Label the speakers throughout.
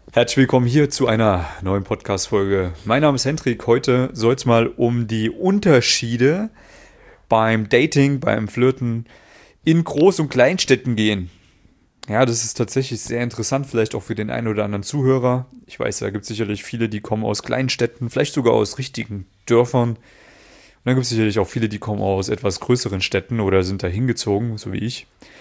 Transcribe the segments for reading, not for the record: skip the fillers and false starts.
Speaker 1: Herzlich willkommen hier zu einer neuen Podcast-Folge. Mein Name ist Hendrik. Heute soll es mal um die Unterschiede beim Dating, beim Flirten in Groß- und Kleinstädten gehen. Ja, das ist tatsächlich sehr interessant, vielleicht auch für den einen oder anderen Zuhörer. Ich weiß, da gibt es sicherlich viele, die kommen aus Kleinstädten, vielleicht sogar aus richtigen Dörfern. Und dann gibt es sicherlich auch viele, die kommen aus etwas größeren Städten oder sind da hingezogen, so wie ich.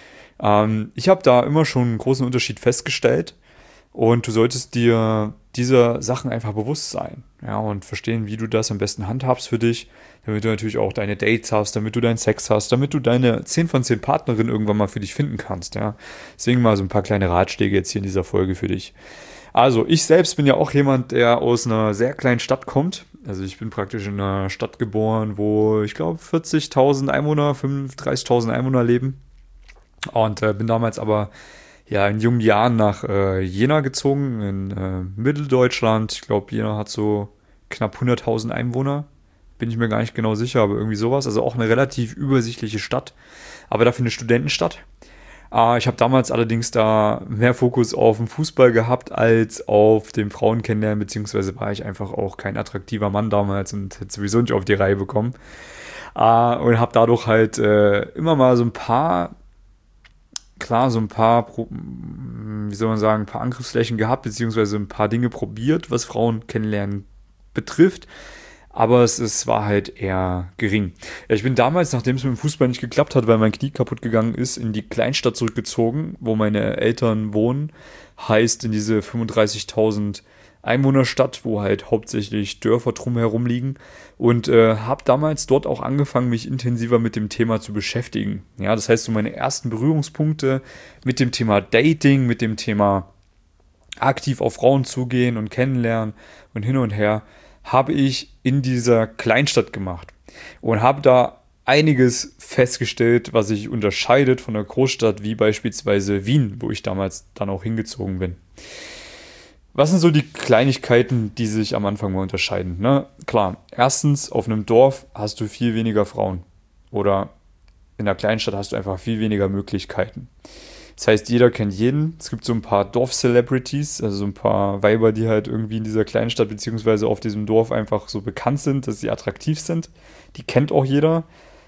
Speaker 1: Ich habe da immer schon einen großen Unterschied festgestellt. Und du solltest dir dieser Sachen einfach bewusst sein, ja, und verstehen, wie du das am besten handhabst für dich, damit du natürlich auch deine Dates hast, damit du deinen Sex hast, damit du deine 10 von 10 Partnerinnen irgendwann mal für dich finden kannst, ja. Deswegen mal so ein paar kleine Ratschläge jetzt hier in dieser Folge für dich. Also, ich selbst bin ja auch jemand, der aus einer sehr kleinen Stadt kommt. Also, ich bin praktisch in einer Stadt geboren, wo ich glaube 40.000 Einwohner, 35.000 Einwohner leben. Und bin damals aber ja in jungen Jahren nach Jena gezogen, in Mitteldeutschland. Ich glaube, Jena hat so knapp 100.000 Einwohner. Bin ich mir gar nicht genau sicher, aber irgendwie sowas. Also auch eine relativ übersichtliche Stadt, aber dafür eine Studentenstadt. Ich habe damals allerdings da mehr Fokus auf den Fußball gehabt als auf dem Frauen kennenlernen, beziehungsweise war ich einfach auch kein attraktiver Mann damals und hätte sowieso nicht auf die Reihe bekommen. Und habe dadurch halt immer mal so ein paar, klar, so ein paar, wie soll man sagen, ein paar Angriffsflächen gehabt, beziehungsweise ein paar Dinge probiert, was Frauen kennenlernen betrifft. Aber es war halt eher gering. Ja, ich bin damals, nachdem es mit dem Fußball nicht geklappt hat, weil mein Knie kaputt gegangen ist, in die Kleinstadt zurückgezogen, wo meine Eltern wohnen. Heißt in diese 35.000 Einwohnerstadt, wo halt hauptsächlich Dörfer drumherum liegen. Und habe damals dort auch angefangen, mich intensiver mit dem Thema zu beschäftigen. Ja, das heißt, so meine ersten Berührungspunkte mit dem Thema Dating, mit dem Thema aktiv auf Frauen zugehen und kennenlernen und hin und her, habe ich in dieser Kleinstadt gemacht und habe da einiges festgestellt, was sich unterscheidet von einer Großstadt wie beispielsweise Wien, wo ich damals dann auch hingezogen bin. Was sind so die Kleinigkeiten, die sich am Anfang mal unterscheiden? Ne? Klar, erstens, auf einem Dorf hast du viel weniger Frauen oder in der Kleinstadt hast du einfach viel weniger Möglichkeiten. Das heißt, jeder kennt jeden. Es gibt so ein paar Dorf-Celebrities, also so ein paar Weiber, die halt irgendwie in dieser Kleinstadt beziehungsweise auf diesem Dorf einfach so bekannt sind, dass sie attraktiv sind. Die kennt auch jeder.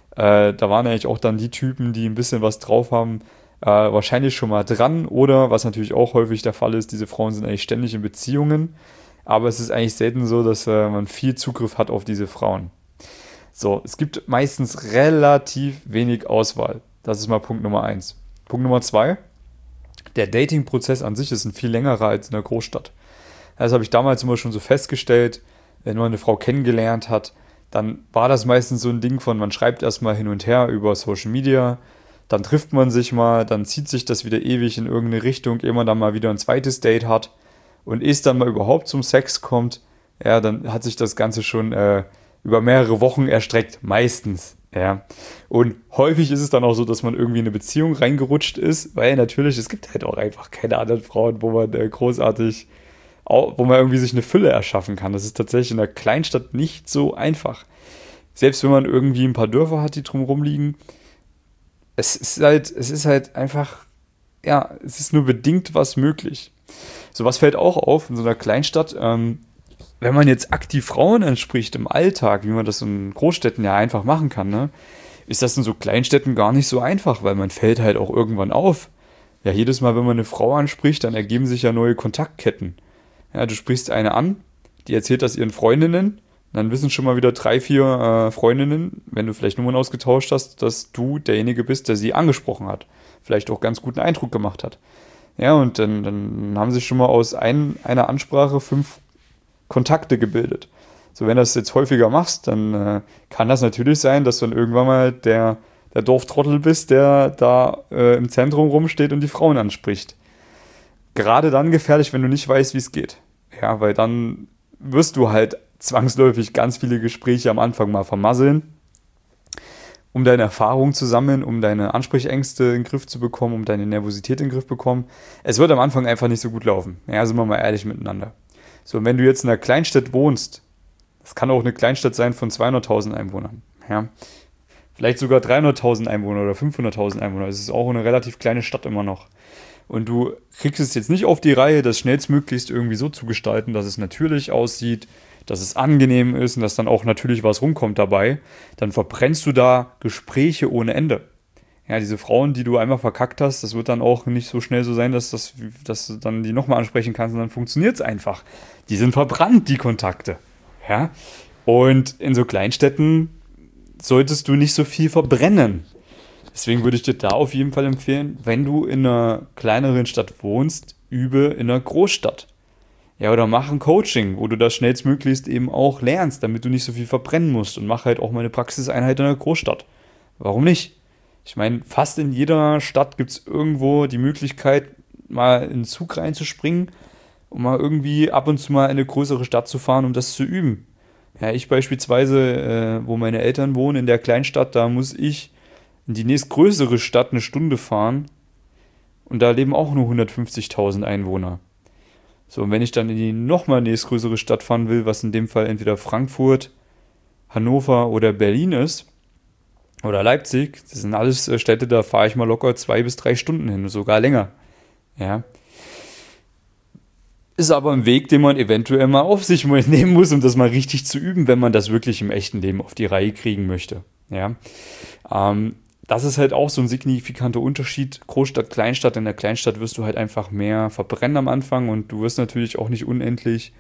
Speaker 1: Da waren eigentlich auch dann die Typen, die ein bisschen was drauf haben, wahrscheinlich schon mal dran. Oder, was natürlich auch häufig der Fall ist, diese Frauen sind eigentlich ständig in Beziehungen. Aber es ist eigentlich selten so, dass man viel Zugriff hat auf diese Frauen. So, es gibt meistens relativ wenig Auswahl. Das ist mal Punkt Nummer eins. Punkt Nummer zwei, der Dating-Prozess an sich ist ein viel längerer als in der Großstadt. Das habe ich damals immer schon so festgestellt, wenn man eine Frau kennengelernt hat, dann war das meistens so ein Ding von, man schreibt erstmal hin und her über Social Media, dann trifft man sich mal, dann zieht sich das wieder ewig in irgendeine Richtung, ehe man dann mal wieder ein zweites Date hat und es dann mal überhaupt zum Sex kommt, ja, dann hat sich das Ganze schon über mehrere Wochen erstreckt, meistens. Ja, und häufig ist es dann auch so, dass man irgendwie in eine Beziehung reingerutscht ist, weil natürlich, es gibt halt auch einfach keine anderen Frauen, wo man großartig, wo man irgendwie sich eine Fülle erschaffen kann. Das ist tatsächlich in der Kleinstadt nicht so einfach. Selbst wenn man irgendwie ein paar Dörfer hat, die drumherum liegen, es ist halt einfach, ja, es ist nur bedingt was möglich. So, was fällt auch auf in so einer Kleinstadt, wenn man jetzt aktiv Frauen anspricht im Alltag, wie man das in Großstädten ja einfach machen kann, ne, ist das in so Kleinstädten gar nicht so einfach, weil man fällt halt auch irgendwann auf. Ja, jedes Mal, wenn man eine Frau anspricht, dann ergeben sich ja neue Kontaktketten. Ja, du sprichst eine an, die erzählt das ihren Freundinnen, dann wissen schon mal wieder 3, 4 Freundinnen, wenn du vielleicht Nummern ausgetauscht hast, dass du derjenige bist, der sie angesprochen hat. Vielleicht auch ganz guten Eindruck gemacht hat. Ja, und dann haben sich schon mal aus einer Ansprache 5 Kontakte gebildet. So, wenn du das jetzt häufiger machst, dann kann das natürlich sein, dass du dann irgendwann mal der Dorftrottel bist, der da im Zentrum rumsteht und die Frauen anspricht. Gerade dann gefährlich, wenn du nicht weißt, wie es geht. Ja, weil dann wirst du halt zwangsläufig ganz viele Gespräche am Anfang mal vermasseln, um deine Erfahrung zu sammeln, um deine Ansprechängste in den Griff zu bekommen, um deine Nervosität in den Griff zu bekommen. Es wird am Anfang einfach nicht so gut laufen. Ja, sind wir mal ehrlich miteinander. So, und wenn du jetzt in einer Kleinstadt wohnst, das kann auch eine Kleinstadt sein von 200.000 Einwohnern, ja, vielleicht sogar 300.000 Einwohner oder 500.000 Einwohner, es ist auch eine relativ kleine Stadt immer noch. und du kriegst es jetzt nicht auf die Reihe, das schnellstmöglichst irgendwie so zu gestalten, dass es natürlich aussieht, dass es angenehm ist und dass dann auch natürlich was rumkommt dabei, dann verbrennst du da Gespräche ohne Ende. Ja, diese Frauen, die du einmal verkackt hast, das wird dann auch nicht so schnell so sein, dass du dann die nochmal ansprechen kannst und dann funktioniert es einfach. Die sind verbrannt, die Kontakte. Ja, und in so Kleinstädten solltest du nicht so viel verbrennen. Deswegen würde ich dir da auf jeden Fall empfehlen, wenn du in einer kleineren Stadt wohnst, übe in einer Großstadt. Ja, oder mach ein Coaching, wo du das schnellstmöglichst eben auch lernst, damit du nicht so viel verbrennen musst und mach halt auch mal eine Praxiseinheit in einer Großstadt. Warum nicht? Ich meine, fast in jeder Stadt gibt es irgendwo die Möglichkeit, mal in den Zug reinzuspringen und mal irgendwie ab und zu mal in eine größere Stadt zu fahren, um das zu üben. Ja, ich beispielsweise, wo meine Eltern wohnen, in der Kleinstadt, da muss ich in die nächstgrößere Stadt eine Stunde fahren und da leben auch nur 150.000 Einwohner. So, und wenn ich dann in die nochmal nächstgrößere Stadt fahren will, was in dem Fall entweder Frankfurt, Hannover oder Berlin ist, oder Leipzig, das sind alles Städte, da fahre ich mal locker 2 bis 3 Stunden hin, sogar länger. Ja. Ist aber ein Weg, den man eventuell mal auf sich nehmen muss, um das mal richtig zu üben, wenn man das wirklich im echten Leben auf die Reihe kriegen möchte. Ja. Das ist halt auch so ein signifikanter Unterschied. Großstadt, Kleinstadt. In der Kleinstadt wirst du halt einfach mehr verbrennen am Anfang und du wirst natürlich auch nicht unendlich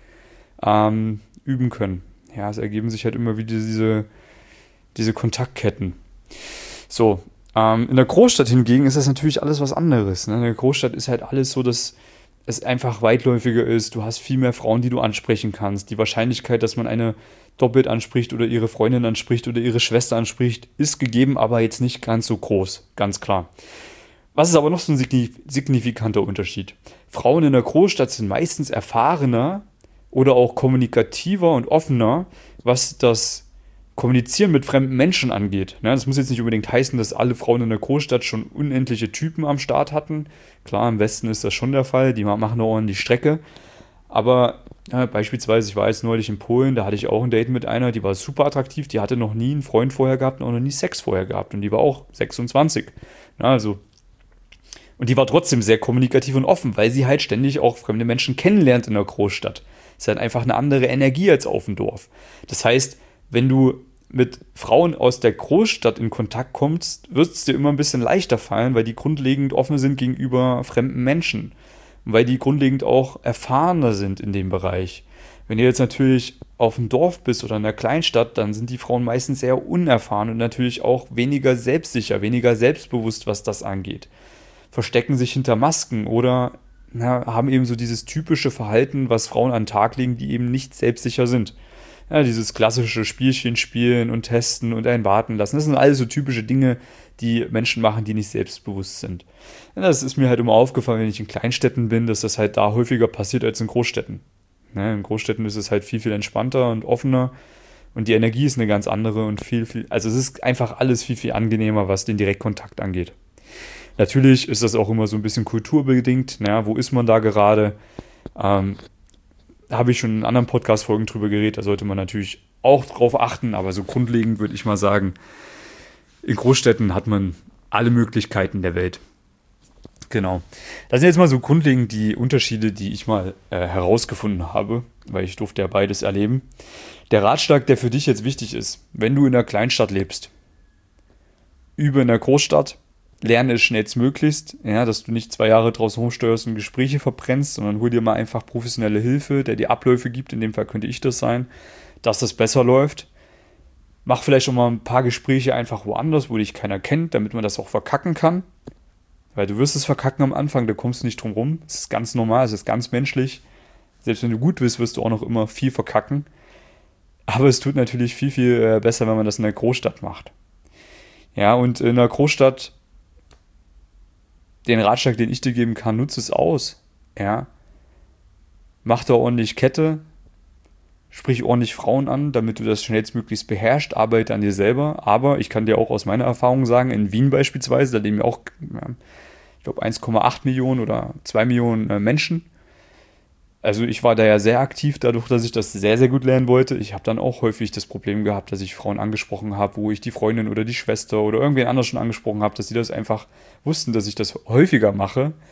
Speaker 1: üben können. Ja, es ergeben sich halt immer wieder diese Kontaktketten. So, in der Großstadt hingegen ist das natürlich alles was anderes. Ne? In der Großstadt ist halt alles so, dass es einfach weitläufiger ist. Du hast viel mehr Frauen, die du ansprechen kannst. Die Wahrscheinlichkeit, dass man eine doppelt anspricht oder ihre Freundin anspricht oder ihre Schwester anspricht, ist gegeben, aber jetzt nicht ganz so groß, ganz klar. Was ist aber noch so ein signifikanter Unterschied? Frauen in der Großstadt sind meistens erfahrener oder auch kommunikativer und offener, was das Kommunizieren mit fremden Menschen angeht. Ja, das muss jetzt nicht unbedingt heißen, dass alle Frauen in der Großstadt schon unendliche Typen am Start hatten. Klar, im Westen ist das schon der Fall, die machen eine ordentliche Strecke. Aber beispielsweise, ich war jetzt neulich in Polen, da hatte ich auch ein Date mit einer, die war super attraktiv, die hatte noch nie einen Freund vorher gehabt und auch noch nie Sex vorher gehabt und die war auch 26. Ja, also, und die war trotzdem sehr kommunikativ und offen, weil sie halt ständig auch fremde Menschen kennenlernt in der Großstadt. Das ist halt einfach eine andere Energie als auf dem Dorf. Das heißt, wenn du mit Frauen aus der Großstadt in Kontakt kommst, wird es dir immer ein bisschen leichter fallen, weil die grundlegend offen sind gegenüber fremden Menschen. Und weil die grundlegend auch erfahrener sind in dem Bereich. Wenn du jetzt natürlich auf dem Dorf bist oder in einer Kleinstadt, dann sind die Frauen meistens sehr unerfahren und natürlich auch weniger selbstsicher, weniger selbstbewusst, was das angeht. Verstecken sich hinter Masken oder haben eben so dieses typische Verhalten, was Frauen an den Tag legen, die eben nicht selbstsicher sind. Ja, dieses klassische Spielchen spielen und testen und einen warten lassen. Das sind alles so typische Dinge, die Menschen machen, die nicht selbstbewusst sind. Ja, das ist mir halt immer aufgefallen, wenn ich in Kleinstädten bin, dass das halt da häufiger passiert als in Großstädten. Ja, in Großstädten ist es halt viel, viel entspannter und offener und die Energie ist eine ganz andere und also es ist einfach alles viel, viel angenehmer, was den Direktkontakt angeht. Natürlich ist das auch immer so ein bisschen kulturbedingt. Naja, wo ist man da gerade? Da habe ich schon in anderen Podcast-Folgen drüber geredet, da sollte man natürlich auch drauf achten, aber so grundlegend würde ich mal sagen, in Großstädten hat man alle Möglichkeiten der Welt. Genau. Das sind jetzt mal so grundlegend die Unterschiede, die ich mal herausgefunden habe, weil ich durfte ja beides erleben. Der Ratschlag, der für dich jetzt wichtig ist, wenn du in einer Kleinstadt lebst, übe in der Großstadt, lerne es schnellstmöglichst, ja, dass du nicht 2 Jahre draußen rumsteuerst und Gespräche verbrennst, sondern hol dir mal einfach professionelle Hilfe, der dir Abläufe gibt, in dem Fall könnte ich das sein, dass das besser läuft. Mach vielleicht schon mal ein paar Gespräche einfach woanders, wo dich keiner kennt, damit man das auch verkacken kann. Weil du wirst es verkacken am Anfang, da kommst du nicht drum rum. Es ist ganz normal, es ist ganz menschlich. Selbst wenn du gut bist, wirst du auch noch immer viel verkacken. Aber es tut natürlich viel, viel besser, wenn man das in der Großstadt macht. Ja, und in der Großstadt, den Ratschlag, den ich dir geben kann, nutze es aus. Ja. Mach da ordentlich Kette, sprich ordentlich Frauen an, damit du das schnellstmöglichst beherrschst, arbeite an dir selber. Aber ich kann dir auch aus meiner Erfahrung sagen, in Wien beispielsweise, da leben ja auch, ich glaube, 1,8 Millionen oder 2 Millionen Menschen. Also ich war da ja sehr aktiv, dadurch, dass ich das sehr, sehr gut lernen wollte. Ich habe dann auch häufig das Problem gehabt, dass ich Frauen angesprochen habe, wo ich die Freundin oder die Schwester oder irgendwen anders schon angesprochen habe, dass sie das einfach wussten, dass ich das häufiger mache.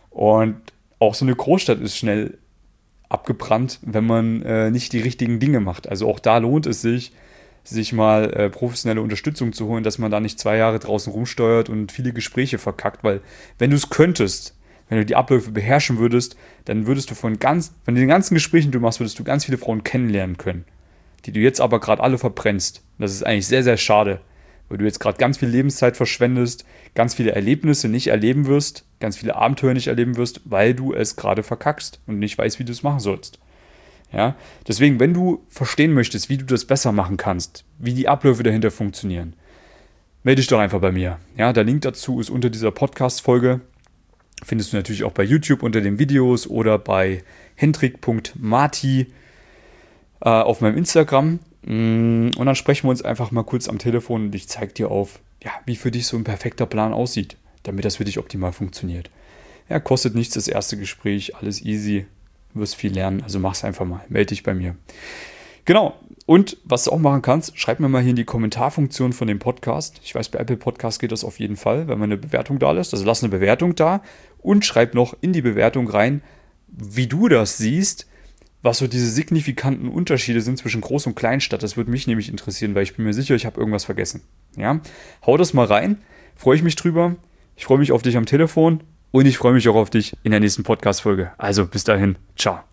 Speaker 1: Und auch so eine Großstadt ist schnell abgebrannt, wenn man nicht die richtigen Dinge macht. Also auch da lohnt es sich mal professionelle Unterstützung zu holen, dass man da nicht 2 Jahre draußen rumsteuert und viele Gespräche verkackt, weil wenn du es könntest, wenn du die Abläufe beherrschen würdest, dann würdest du von den ganzen Gesprächen, die du machst, würdest du ganz viele Frauen kennenlernen können, die du jetzt aber gerade alle verbrennst. Das ist eigentlich sehr, sehr schade, weil du jetzt gerade ganz viel Lebenszeit verschwendest, ganz viele Erlebnisse nicht erleben wirst, ganz viele Abenteuer nicht erleben wirst, weil du es gerade verkackst und nicht weißt, wie du es machen sollst. Ja? Deswegen, wenn du verstehen möchtest, wie du das besser machen kannst, wie die Abläufe dahinter funktionieren, melde dich doch einfach bei mir. Ja, der Link dazu ist unter dieser Podcast-Folge. Findest du natürlich auch bei YouTube unter den Videos oder bei hendrik.marti auf meinem Instagram. Und dann sprechen wir uns einfach mal kurz am Telefon und ich zeige dir auf, ja, wie für dich so ein perfekter Plan aussieht, damit das für dich optimal funktioniert. Ja, kostet nichts das erste Gespräch, alles easy, du wirst viel lernen, also mach's einfach mal, melde dich bei mir. Genau, und was du auch machen kannst, schreib mir mal hier in die Kommentarfunktion von dem Podcast. Ich weiß, bei Apple Podcast geht das auf jeden Fall, wenn man eine Bewertung da lässt. Also lass eine Bewertung da und schreib noch in die Bewertung rein, wie du das siehst, was so diese signifikanten Unterschiede sind zwischen Groß- und Kleinstadt. Das würde mich nämlich interessieren, weil ich bin mir sicher, ich habe irgendwas vergessen. Ja? Hau das mal rein, freue ich mich drüber. Ich freue mich auf dich am Telefon und ich freue mich auch auf dich in der nächsten Podcast-Folge. Also bis dahin, ciao.